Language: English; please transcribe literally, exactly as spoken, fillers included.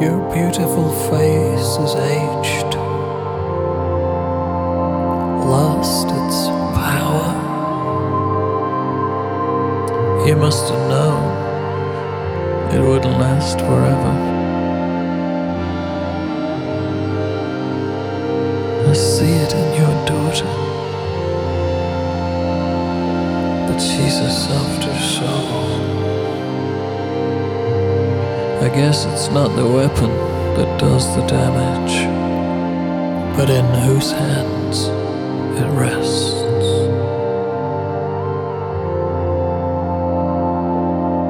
Your beautiful face is aged, lost its power. You must have known it wouldn't last forever. I see it in your daughter, but she's a softer soul. I guess it's not the weapon that does the damage, but in whose hands it rests.